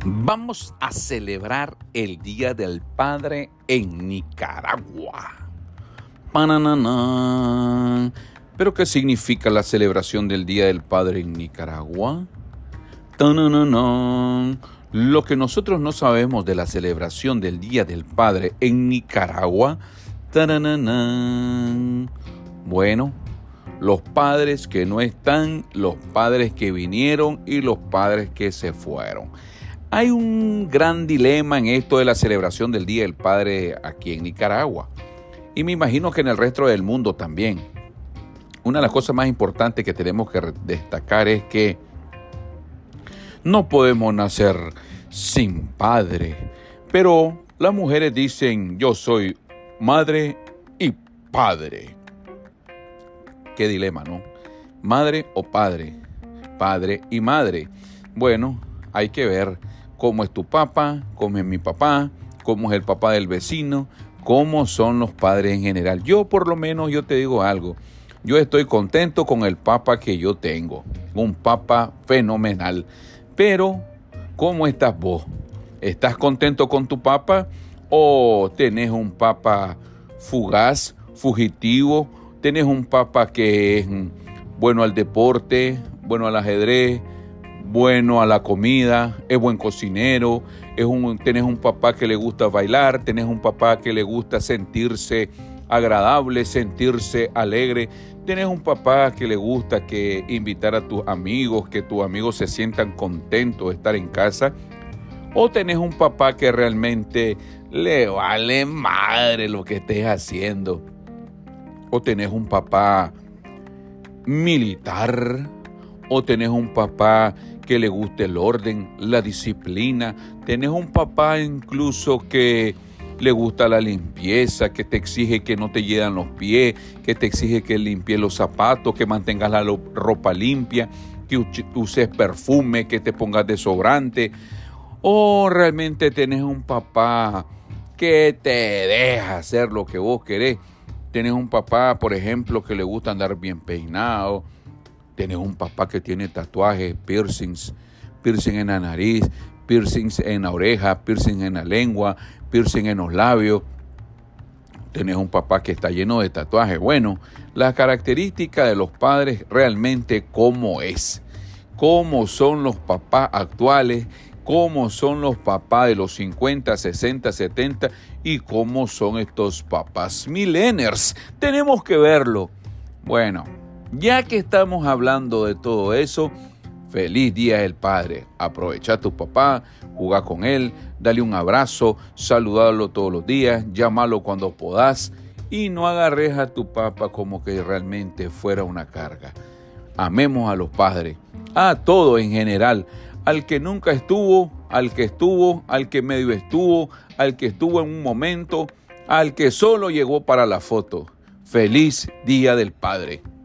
Vamos a celebrar el Día del Padre en Nicaragua. ¡Pananana! ¿Pero qué significa la celebración del Día del Padre en Nicaragua? ¡Tananana! Lo que nosotros no sabemos de la celebración del Día del Padre en Nicaragua. ¡Tananana! Bueno, los padres que no están, los padres que vinieron y los padres que se fueron. Hay un gran dilema en esto de la celebración del Día del Padre aquí en Nicaragua. Y me imagino que en el resto del mundo también. Una de las cosas más importantes que tenemos que destacar es que no podemos nacer sin padre. Pero las mujeres dicen, yo soy madre y padre. Qué dilema, ¿no? Madre o padre. Padre y madre. Bueno, hay que ver cómo es tu papá, cómo es mi papá, cómo es el papá del vecino, cómo son los padres en general. Yo por lo menos, yo te digo algo, yo estoy contento con el papá que yo tengo, un papá fenomenal. Pero, ¿cómo estás vos? ¿Estás contento con tu papá o tenés un papá fugaz, fugitivo? ¿Tenés un papá que es bueno al deporte, bueno al ajedrez, bueno a la comida, es buen cocinero, tenés un papá que le gusta bailar, tenés un papá que le gusta sentirse agradable, sentirse alegre, tenés un papá que le gusta invitar a tus amigos, que tus amigos se sientan contentos de estar en casa, o tenés un papá que realmente le vale madre lo que estés haciendo, o tenés un papá militar, o tenés un papá que le guste el orden, la disciplina. Tenés un papá incluso que le gusta la limpieza, que te exige que no te hieran los pies, que te exige que limpies los zapatos, que mantengas la ropa limpia, que uses perfume, que te pongas desodorante. O realmente tenés un papá que te deja hacer lo que vos querés. Tenés un papá, por ejemplo, que le gusta andar bien peinado. Tenés un papá que tiene tatuajes, piercings en la nariz, piercings en la oreja, piercings en la lengua, piercings en los labios. Tenés un papá que está lleno de tatuajes. Bueno, las características de los padres realmente cómo es. Cómo son los papás actuales, cómo son los papás de los 50, 60, 70 y cómo son estos papás millennials. Tenemos que verlo. Bueno, ya que estamos hablando de todo eso, feliz Día del Padre. Aprovecha a tu papá, juega con él, dale un abrazo, saludalo todos los días, llámalo cuando podás y no agarres a tu papá como que realmente fuera una carga. Amemos a los padres, a todos en general, al que nunca estuvo, al que estuvo, al que medio estuvo, al que estuvo en un momento, al que solo llegó para la foto. Feliz Día del Padre.